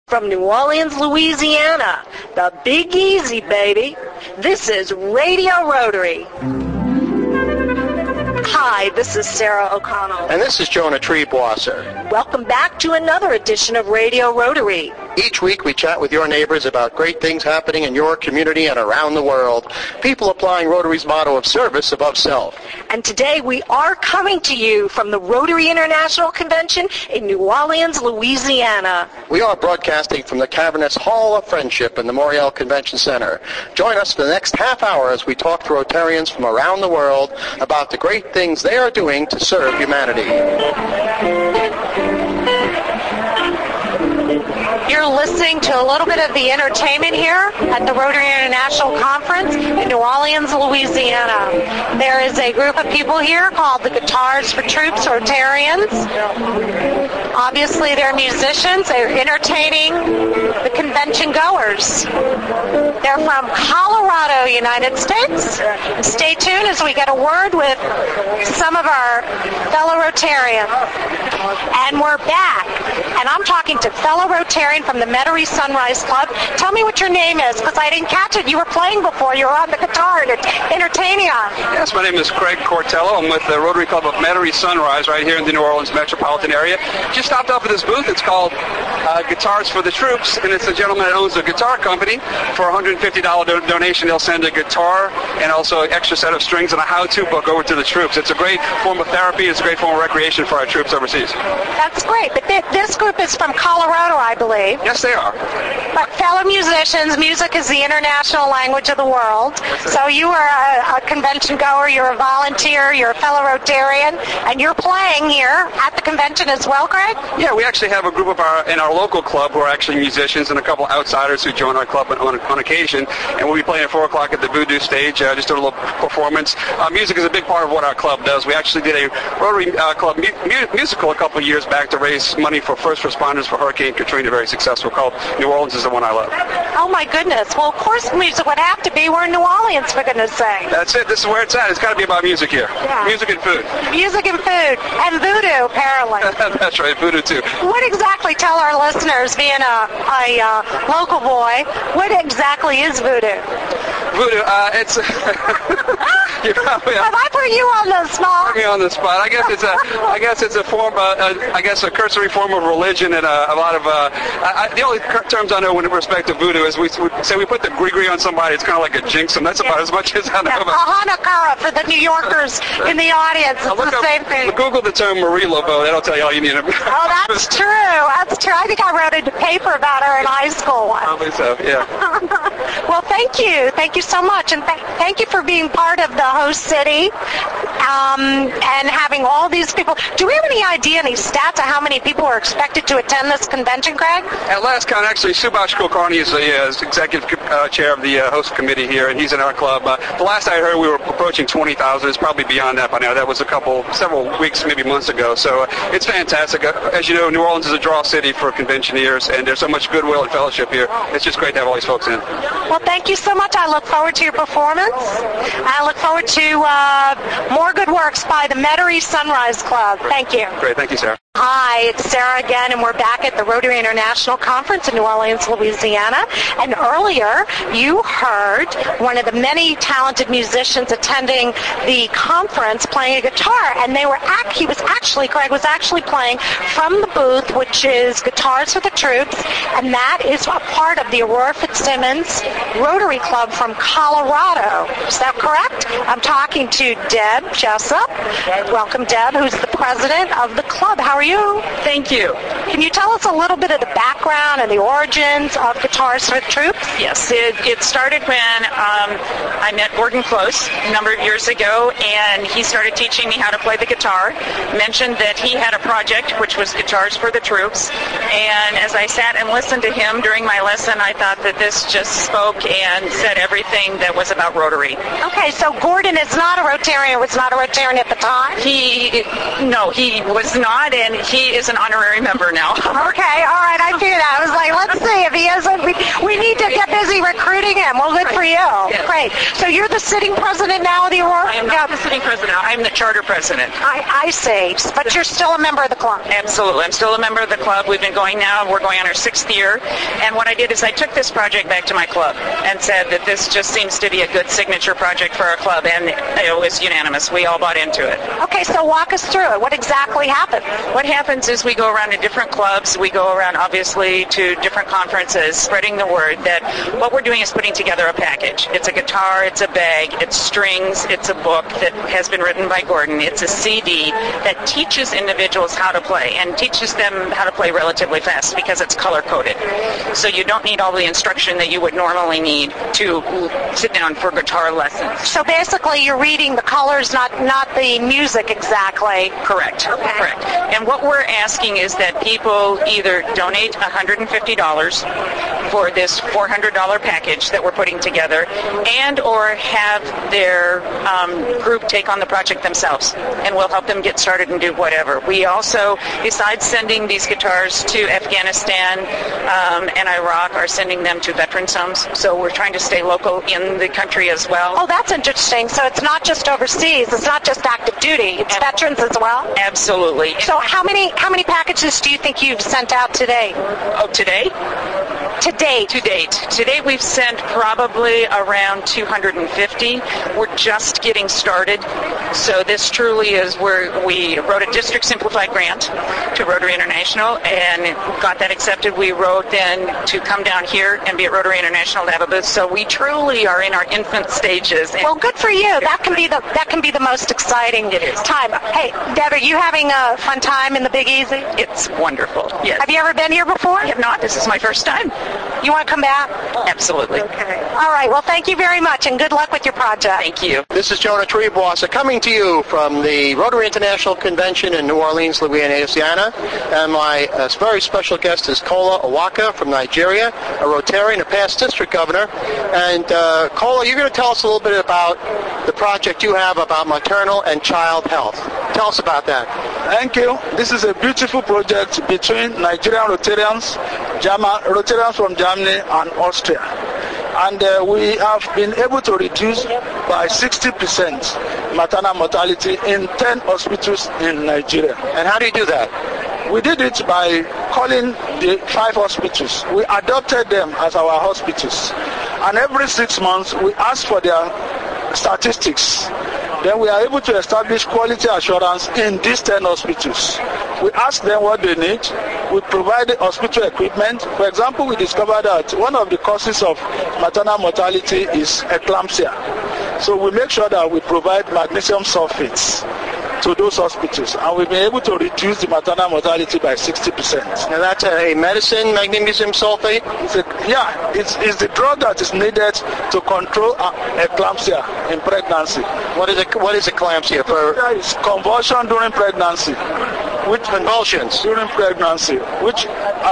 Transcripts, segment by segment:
From New Orleans, Louisiana, the Big Easy, baby. This is Radio Rotary. Hi, this is Sarah O'Connell. And this is Jonah Treebwasser. Welcome back to another edition of Radio Rotary. Each week we chat with your neighbors about great things happening in your community and around the world. People applying Rotary's motto of service above self. And today we are coming to you from the Rotary International Convention in New Orleans, Louisiana. We are broadcasting from the cavernous Hall of Friendship in the Moriel Convention Center. Join us for the next half hour as we talk to Rotarians from around the world about the great things they are doing to serve humanity. You're listening to a little bit of the entertainment here at the Rotary International Conference in New Orleans, Louisiana. There is a group of people here called the Guitars for Troops, Rotarians. Obviously, they're musicians. They're entertaining the convention goers. They're from Colorado, United States. Stay tuned as we get a word with some of our fellow Rotarians. And we're back. And I'm talking to fellow Rotarian from the Metairie Sunrise Club. Tell me what your name is, because I didn't catch it. You were playing before. You were on the guitar and entertaining us. Yes, my name is Craig Cortello. I'm with the Rotary Club of Metairie Sunrise right here in the New Orleans metropolitan area. Just stopped off at this booth. It's called Guitars for the Troops, and it's a gentleman that owns a guitar company. For a $150 donation, they'll send a guitar and also an extra set of strings and a how-to book over to the troops. It's a great form of therapy. It's a great form of recreation for our troops overseas. That's great. But this group is from Colorado, I believe. Yes, they are. But fellow musicians, music is the international language of the world. So you are a convention goer, you're a volunteer, you're a fellow Rotarian, and you're playing here at the convention as well, Craig? Yeah, we actually have a group of in our local club who are actually musicians and a couple outsiders who join our club on occasion. And we'll be playing at 4 o'clock at the Voodoo stage, just doing a little performance. Music is a big part of what our club does. We actually did a Rotary Club musical a couple of years back to raise money for first responders for Hurricane Katrina, very successful, called New Orleans is the One I Love. Oh my goodness. Well, of course music would have to be. We're in New Orleans, for goodness sake. That's it. This is where it's at. It's got to be about music here. Yeah. Music and food. Music and food. And voodoo, apparently. That's right. Voodoo, too. What exactly, tell our listeners, being a local boy, what exactly is voodoo? Voodoo, it's... Have I put you on the spot? Put me on the spot. I guess it's a form, a cursory form of religion, and a lot of. The only terms I know with respect to voodoo is we say we put the gree on somebody. It's kind of like a jinx, and that's about as much as I know about. Hanukkah for the New Yorkers in the audience. It's the same thing. Google the term Marie Laveau. That'll tell you all you need to know. Oh, that's true. That's true. I think I wrote a paper about her in high school once. Probably so. Yeah. Well, thank you. Thank you so much, and thank you for being part of the host city and having all these people. Do we have any idea, any stats of how many people are expected to attend this convention, Craig? At last count, actually, Subhash Kulkarni is the executive chair of the host committee here, and he's in our club. The last I heard, we were approaching 20,000. It's probably beyond that by now. That was several weeks, maybe months ago. So it's fantastic. As you know, New Orleans is a draw city for conventioneers, and there's so much goodwill and fellowship here. It's just great to have all these folks in. Well, thank you so much. I look forward to your performance. I look forward to more good works by the Metairie Sunrise Club. Thank you. Great. Thank you, Sarah. Hi, it's Sarah again, and we're back at the Rotary International Conference in New Orleans, Louisiana. And earlier, you heard one of the many talented musicians attending the conference playing a guitar, and Craig was actually playing from the booth, which is Guitars for the Troops, and that is a part of the Aurora Fitzsimmons Rotary Club from Colorado. Is that correct? I'm talking to Deb Jessup. Welcome, Deb, who's the president of the club. How are you? Thank you. Can you tell us a little bit of the background and the origins of Guitars for the Troops? Yes, it started when I met Gordon Close a number of years ago, and he started teaching me how to play the guitar, mentioned that he had a project which was Guitars for the Troops, and as I sat and listened to him during my lesson, I thought that this just spoke and said everything that was about Rotary. Okay, so Gordon is not a Rotarian, was not a Rotarian at the time? He was not, and he is an honorary member now. Okay, all right, I figured that. I was like, let's see if he isn't. We need to get busy recruiting him. Well, good for you. Yes. Great. So you're the sitting president now of the Aurora? I am not the sitting president. I'm the charter president. I see. But you're still a member of the club. Absolutely. I'm still a member of the club. We've been going now. We're going on our 6th year. And what I did is I took this project back to my club and said that this just seems to be a good signature project for our club. And it was unanimous. We all bought into it. Okay, so walk us through it. What exactly happened? What happens is we go around to different clubs. We go around, obviously, to different conferences, spreading the word that what we're doing is putting together a package. It's a guitar, it's a bag, it's strings, it's a book that has been written by Gordon. It's a CD that teaches individuals how to play and teaches them how to play relatively fast because it's color-coded. So you don't need all the instruction that you would normally need to sit down for guitar lessons. So basically you're reading the colors, not the music exactly. Correct. Okay. Correct. And what we're asking is that people either donate $150 for this $400 package that we're putting together and or have their group take on the project themselves, and we'll help them get started and do whatever. We also, besides sending these guitars to Afghanistan and Iraq, are sending them to veterans homes. So we're trying to stay local in the country as well. Oh, that's interesting. So it's not just overseas. It's not just active duty. It's veterans as well? Absolutely. So how many packages do you think you've sent out today? Oh, today? To date. To date. Today we've sent probably around 250. We're just getting started. So this truly is where we wrote a District Simplified grant to Rotary International and got that accepted. We wrote then to come down here and be at Rotary International to have a booth. So we truly are in our infant stages. Well, good for you. That can be the most exciting time. Hey, Deb, are you having a fun time in the Big Easy? It's wonderful. Yes. Have you ever been here before? I have not. This is my first time. You want to come back? Absolutely. Okay. All right. Well, thank you very much, and good luck with your project. Thank you. This is Jonah Triebwasser coming to you from the Rotary International Convention in New Orleans, Louisiana. And my very special guest is Kola Owaka from Nigeria, a Rotarian, a past district governor. And Kola, you're going to tell us a little bit about the project you have about maternal and child health. Tell us about that. Thank you. This is a beautiful project between Nigerian Rotarians, Rotarians from Germany and Austria. And we have been able to reduce by 60% maternal mortality in 10 hospitals in Nigeria. And how do you do that? We did it by calling the 5 hospitals. We adopted them as our hospitals. And every 6 months, we ask for their statistics. Then we are able to establish quality assurance in these 10 hospitals. We ask them what they need. We provide the hospital equipment. For example, we discovered that one of the causes of maternal mortality is eclampsia. So we make sure that we provide magnesium sulfates to those hospitals, and we've been able to reduce the maternal mortality by 60%. Now that's a medicine, magnesium sulfate? It's the drug that is needed to control eclampsia in pregnancy. What is eclampsia? It's convulsion during pregnancy. Convulsions during pregnancy, which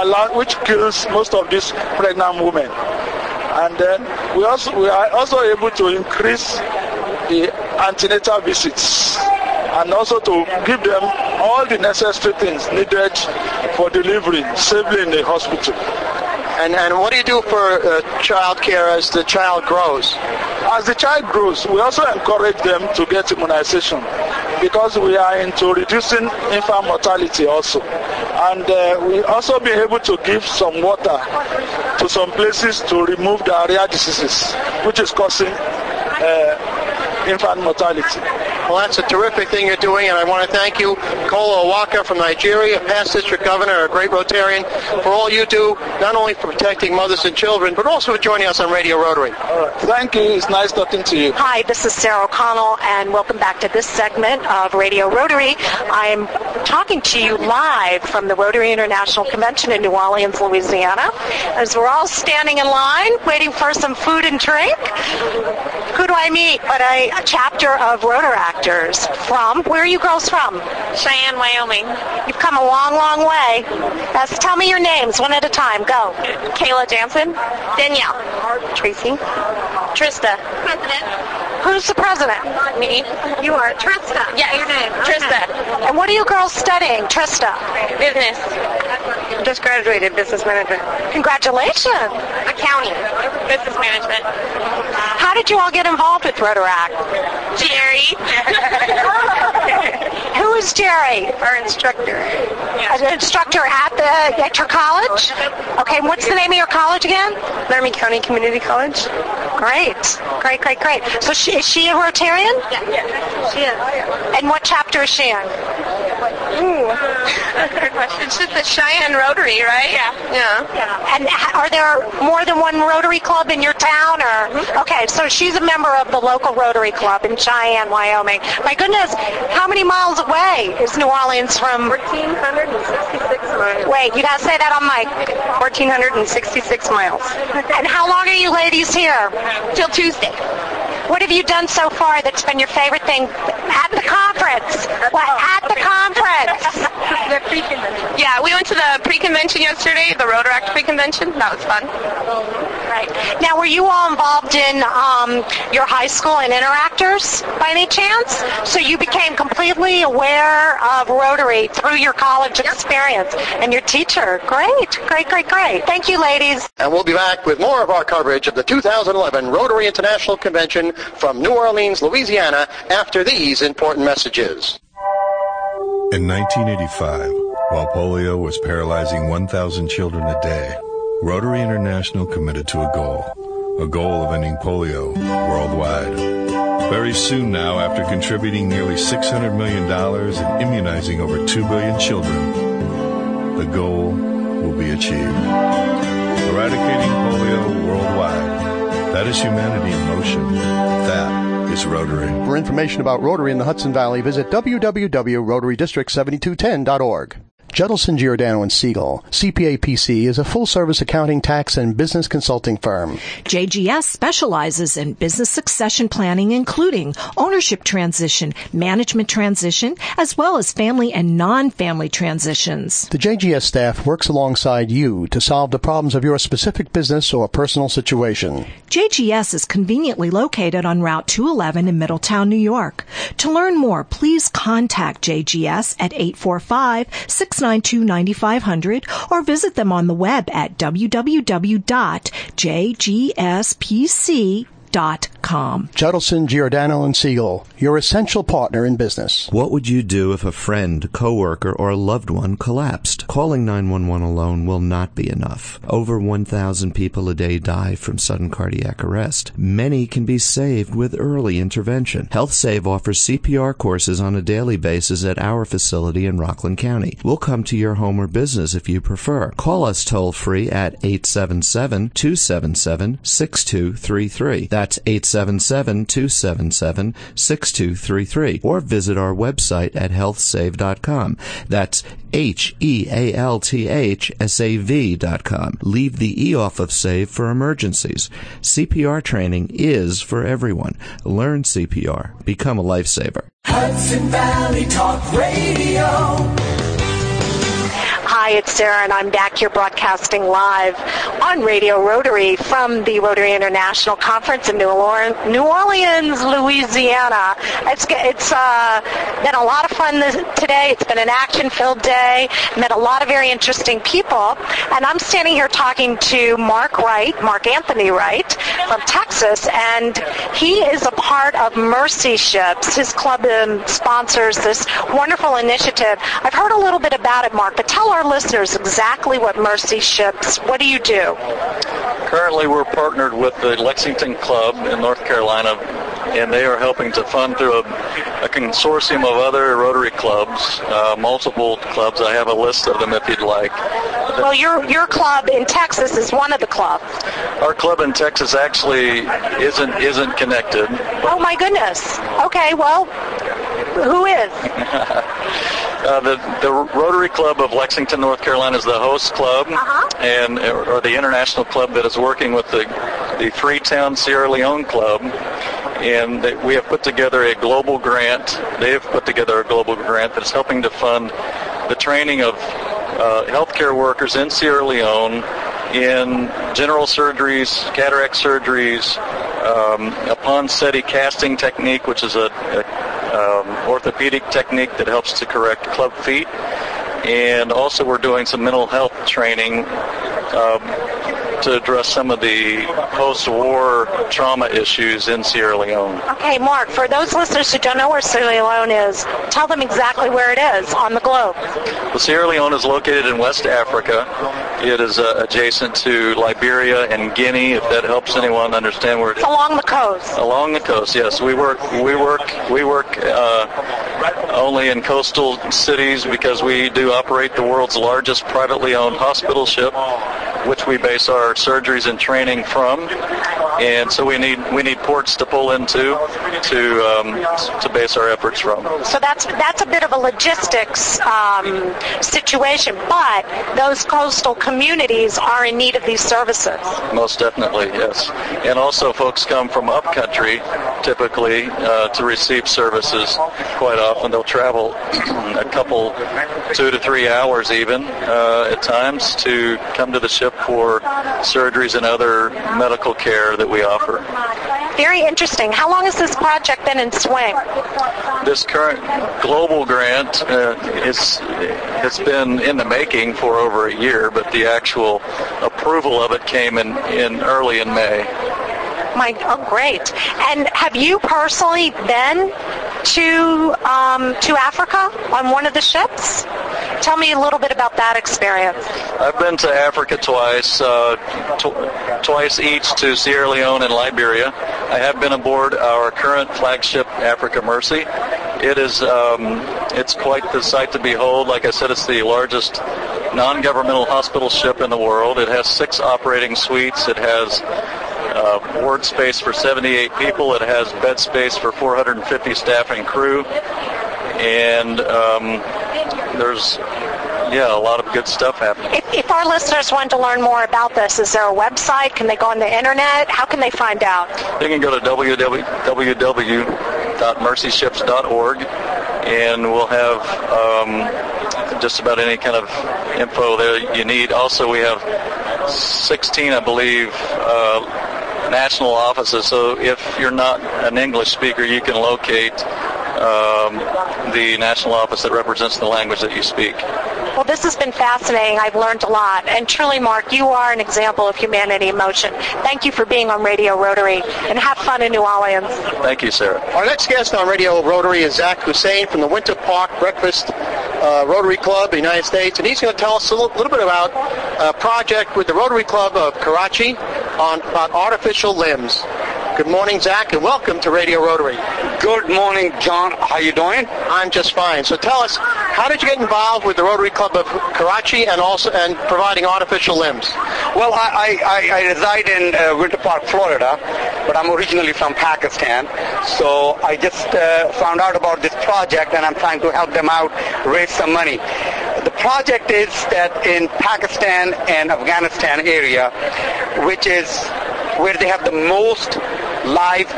kills most of these pregnant women. And then we are also able to increase the antenatal visits, and also to give them all the necessary things needed for delivery safely in the hospital. And what do you do for child care as the child grows? As the child grows, we also encourage them to get immunization, because we are into reducing infant mortality also. And we also be able to give some water to some places to remove diarrhea diseases, which is causing infant mortality. Well, that's a terrific thing you're doing, and I want to thank you, Kola Owaka from Nigeria, past district governor, a great Rotarian, for all you do, not only for protecting mothers and children, but also for joining us on Radio Rotary. All right. Thank you. It's nice talking to you. Hi, this is Sarah O'Connell, and welcome back to this segment of Radio Rotary. I'm talking to you live from the Rotary International Convention in New Orleans, Louisiana, as we're all standing in line waiting for some food and drink. Who do I meet but a chapter of Rotaractors from, where are you girls from? Cheyenne, Wyoming. You've come a long, long way. Tell me your names one at a time. Go. Kayla Jansen. Danielle. Tracy. Trista. President. Who's the president? Me. You are. Trista. Yeah, your name. Trista. And what are you girls studying, Trista? Business. Just graduated business management. Congratulations. Accounting. Business management. How did you all get involved with Rotaract? Jerry. Who is Jerry? Our instructor. An instructor at your college? Okay, what's the name of your college again? Laramie County Community College. Great. So is she a Rotarian? Yeah. She is. And what chapter is she in? Ooh. Good question. It's just the Cheyenne Rotary, right? Yeah. And are there more than one Rotary Club in your town? Or okay, so she's a member of the local Rotary Club in Cheyenne, Wyoming. My goodness, how many miles away is New Orleans from? 1,466 miles. Wait, you gotta say that on mic. 1,466 miles. And how long are you ladies here? Till Tuesday. What have you done so far that's been your favorite thing at the conference? At the conference? The pre-convention. Yeah, we went to the pre-convention yesterday, the Rotaract pre-convention. That was fun. Right. Now, were you all involved in your high school in Interactors by any chance? So you became completely aware of Rotary through your college experience and your teacher. Great. Thank you, ladies. And we'll be back with more of our coverage of the 2011 Rotary International Convention from New Orleans, Louisiana, after these important messages. In 1985, while polio was paralyzing 1,000 children a day, Rotary International committed to a goal of ending polio worldwide. Very soon now, after contributing nearly $600 million and immunizing over 2 billion children, the goal will be achieved. Eradicating polio worldwide. That is humanity in motion. That is Rotary. For information about Rotary in the Hudson Valley, visit www.rotarydistrict7210.org. Judelson, Giordano & Siegel, CPA PC, is a full-service accounting, tax, and business consulting firm. JGS specializes in business succession planning, including ownership transition, management transition, as well as family and non-family transitions. The JGS staff works alongside you to solve the problems of your specific business or personal situation. JGS is conveniently located on Route 211 in Middletown, New York. To learn more, please contact JGS at 845-692-9500 or visit them on the web at www.jgspc.com. Judelson, Giordano & Siegel, your essential partner in business. What would you do if a friend, coworker, or a loved one collapsed? Calling 911 alone will not be enough. Over 1,000 people a day die from sudden cardiac arrest. Many can be saved with early intervention. HealthSave offers CPR courses on a daily basis at our facility in Rockland County. We'll come to your home or business if you prefer. Call us toll-free at 877-277-6233. That's 877-277-6233. Or visit our website at healthsave.com. That's HEALTHSAV.com. Leave the E off of SAVE for emergencies. CPR training is for everyone. Learn CPR. Become a lifesaver. Hudson Valley Talk Radio. Hi, it's Sarah, and I'm back here broadcasting live on Radio Rotary from the Rotary International Conference in New Orleans, Louisiana. It's been a lot of fun today. It's been an action-filled day. Met a lot of very interesting people, and I'm standing here talking to Mark Anthony Wright from Texas, and he is a part of Mercy Ships. His club sponsors this wonderful initiative. I've heard a little bit about it, Mark, but tell our listeners exactly what Mercy Ships, what do you do? Currently we're partnered with the Lexington Club in North Carolina, and they are helping to fund through a consortium of other Rotary clubs, multiple clubs. I have a list of them if you'd like. Well, your club in Texas is one of the clubs. Our club in Texas actually isn't connected. Oh my goodness. Okay, well, who is? The Rotary Club of Lexington, North Carolina is the host club, or the international club that is working with the Freetown Sierra Leone Club, and we have put together a global grant. They have put together a global grant that is helping to fund the training of healthcare workers in Sierra Leone in general surgeries, cataract surgeries, a Ponseti casting technique, which is a orthopedic technique that helps to correct club feet, And also we're doing some mental health training to address some of the post-war trauma issues in Sierra Leone. Okay, Mark, for those listeners who don't know where Sierra Leone is, tell them exactly where it is on the globe. Well, Sierra Leone is located in West Africa. It is adjacent to Liberia and Guinea, if that helps anyone understand where it is. It's along the coast. Along the coast, yes. We work only in coastal cities because we do operate the world's largest privately owned hospital ship, which we base our surgeries and training from, and so we need ports to pull into to base our efforts from. So that's a bit of a logistics situation, but those coastal communities are in need of these services. Most definitely, yes. And also folks come from upcountry typically to receive services quite often. They'll travel a couple, 2 to 3 hours even at times to come to the ship for surgeries and other medical care that we offer. Very interesting. How long has this project been in swing? This current global grant has been in the making for over a year, but the actual approval of it came in early in May. Oh, great. And have you personally been to Africa on one of the ships? Tell me a little bit about that experience. I've been to Africa twice, twice each to Sierra Leone and Liberia. I have been aboard our current flagship, Africa Mercy. It is, it's quite the sight to behold. Like I said, it's the largest non-governmental hospital ship in the world. It has 6 operating suites. It has ward space for 78 people. It has bed space for 450 staff and crew. And there's a lot of good stuff happening. If our listeners want to learn more about this, is there a website? Can they go on the internet? How can they find out? They can go to www.mercyships.org, and we'll have just about any kind of info there you need. Also, we have 16, I believe, national offices, so if you're not an English speaker, you can locate the national office that represents the language that you speak. Well, this has been fascinating. I've learned a lot. And truly, Mark, you are an example of humanity in motion. Thank you for being on Radio Rotary, and have fun in New Orleans. Thank you, Sarah. Our next guest on Radio Rotary is Zach Hussein from the Winter Park Breakfast Rotary Club, the United States, and he's going to tell us a little bit about a project with the Rotary Club of Karachi about artificial limbs. Good morning, Zach, and welcome to Radio Rotary. Good morning, John. How you doing? I'm just fine. So tell us, how did you get involved with the Rotary Club of Karachi and providing artificial limbs? Well, I reside in Winter Park, Florida, but I'm originally from Pakistan. So I just found out about this project, and I'm trying to help them out, raise some money. The project is that in Pakistan and Afghanistan area, which is where they have the most live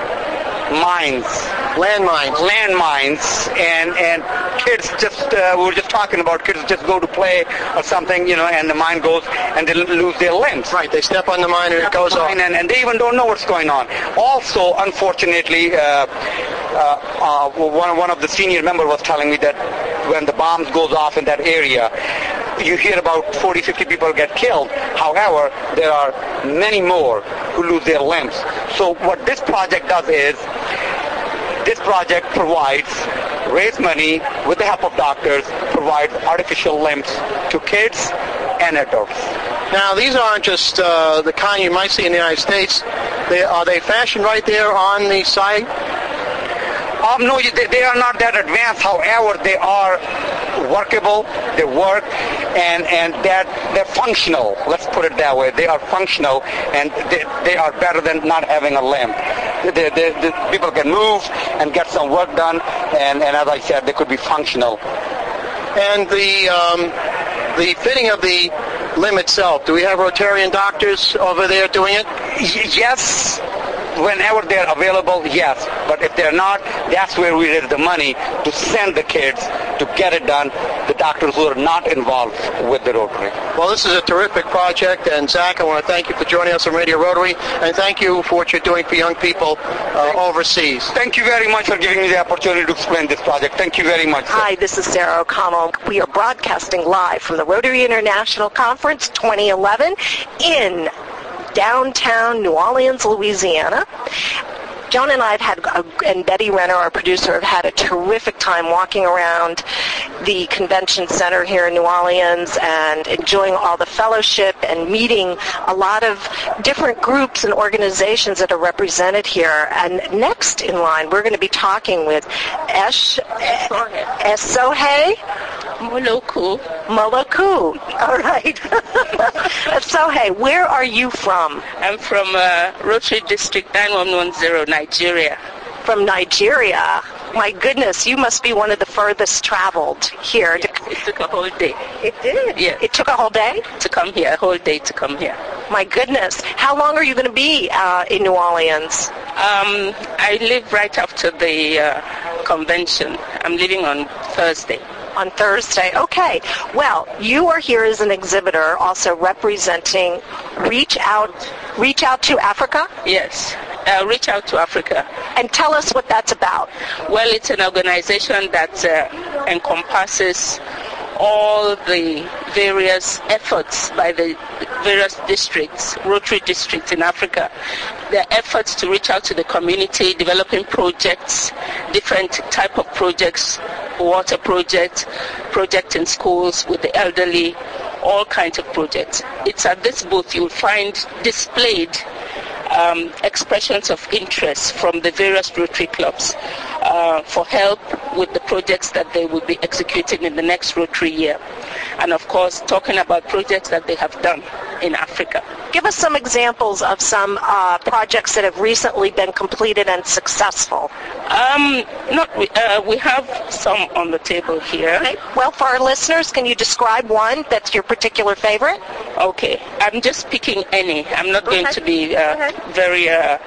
landmines, and kids just, we were just talking about kids just go to play or something, and the mine goes and they lose their limbs. Right, they step on the mine and it goes off. And they even don't know what's going on. Also, unfortunately, one of the senior members was telling me that when the bombs goes off in that area, you hear about 40, 50 people get killed. However, there are many more who lose their limbs. So what this project does is, this project raise money with the help of doctors, provide artificial limbs to kids and adults. Now, these aren't just the kind you might see in the United States. Are they fashioned right there on the site? No, they are not that advanced. However, they are workable, they work, and they're functional. Let's put it that way. They are functional, and they are better than not having a limb. The people can move and get some work done, and as I said, they could be functional. And the fitting of the limb itself, do we have Rotarian doctors over there doing it? Yes. whenever they're available, yes. But if they're not, that's where we raise the money to send the kids to get it done, the doctors who are not involved with the Rotary. Well, this is a terrific project, and Zach, I want to thank you for joining us on Radio Rotary, and thank you for what you're doing for young people overseas. Thank you very much for giving me the opportunity to explain this project. Thank you very much, sir. Hi, this is Sarah O'Connell. We are broadcasting live from the Rotary International Conference 2011 in downtown New Orleans, Louisiana. Joan and I and Betty Renner, our producer, have had a terrific time walking around the convention center here in New Orleans and enjoying all the fellowship and meeting a lot of different groups and organizations that are represented here. And next in line, we're going to be talking with Esohe Moloku. All right. Esohe, where are you from? I'm from Rotary District 9110, Nigeria. From Nigeria? My goodness, you must be one of the furthest traveled here. Yes, it took a whole day. It did? Yeah. It took a whole day? To come here, a whole day to come here. My goodness. How long are you going to be in New Orleans? I live right after the convention. I'm leaving on Thursday. On Thursday. Okay. Well, you are here as an exhibitor also representing Reach Out to Africa? Yes. Reach Out to Africa. And tell us what that's about. Well, it's an organization that encompasses all the various efforts by the various districts, Rotary districts in Africa. Their efforts to reach out to the community, developing projects, different type of projects, water projects, project in schools with the elderly, all kinds of projects. It's at this booth you'll find displayed expressions of interest from the various Rotary clubs for help with the projects that they will be executing in the next Rotary year. And of course, talking about projects that they have done in Africa. Give us some examples of some projects that have recently been completed and successful. We have some on the table here. Okay. Well, for our listeners, can you describe one that's your particular favorite? Okay. I'm just picking any. I'm not going to be very,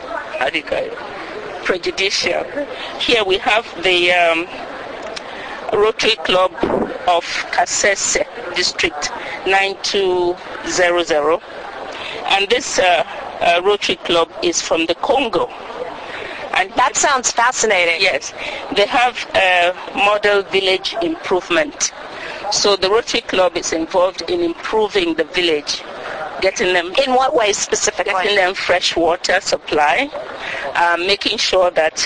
prejudicial. Here we have the Rotary Club of Kasese District 9200. And this Rotary Club is from the Congo. And that sounds fascinating. Yes. They have a model village improvement. So the Rotary Club is involved in improving the village, getting them... In what way specifically? Getting them fresh water supply, making sure that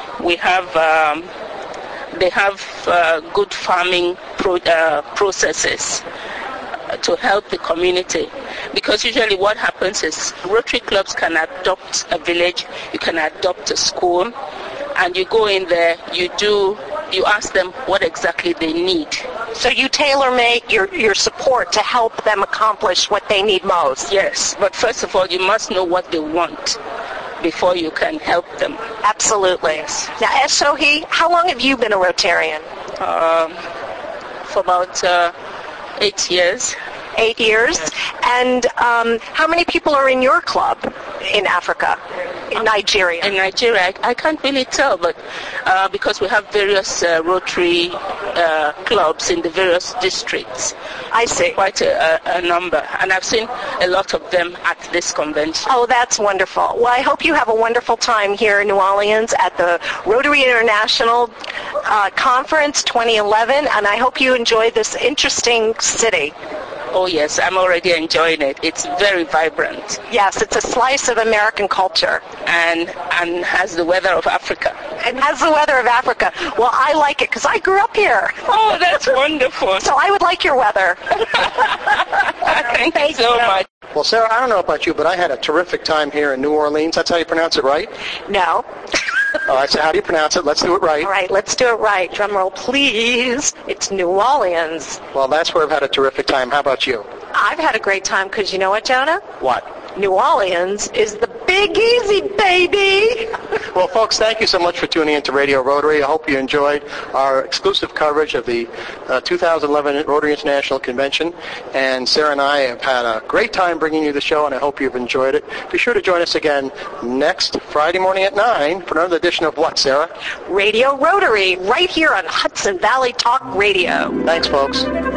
they have good farming processes to help the community. Because usually what happens is Rotary clubs can adopt a village, you can adopt a school, and you go in there, you ask them what exactly they need. So you tailor-make your support to help them accomplish what they need most. Yes, but first of all, you must know what they want before you can help them. Absolutely. Yes. Now, Esohe, how long have you been a Rotarian? For about 8 years. 8 years? Yes. And how many people are in your club in Africa, in Nigeria? In Nigeria, I can't really tell, but because we have various Rotary clubs in the various districts. I see. Quite a number, and I've seen a lot of them at this convention. Oh, that's wonderful. Well, I hope you have a wonderful time here in New Orleans at the Rotary International Conference 2011, and I hope you enjoy this interesting city. Oh, yes, I'm already enjoying it. It's very vibrant. Yes, it's a slice of American culture. And has the weather of Africa. And has the weather of Africa. Well, I like it because I grew up here. Oh, that's wonderful. So I would like your weather. Thank you so much. Well, Sarah, I don't know about you, but I had a terrific time here in New Orleans. That's how you pronounce it, right? No. All right, so how do you pronounce it? Let's do it right. All right, let's do it right. Drum roll, please. It's New Orleans. Well, that's where I've had a terrific time. How about you? I've had a great time because you know what, Jonah? What? New Orleans is the big Take easy, baby. Well, folks, thank you so much for tuning into Radio Rotary. I hope you enjoyed our exclusive coverage of the 2011 Rotary International Convention. And Sarah and I have had a great time bringing you the show, and I hope you've enjoyed it. Be sure to join us again next Friday morning at 9 for another edition of what, Sarah? Radio Rotary, right here on Hudson Valley Talk Radio. Thanks, folks.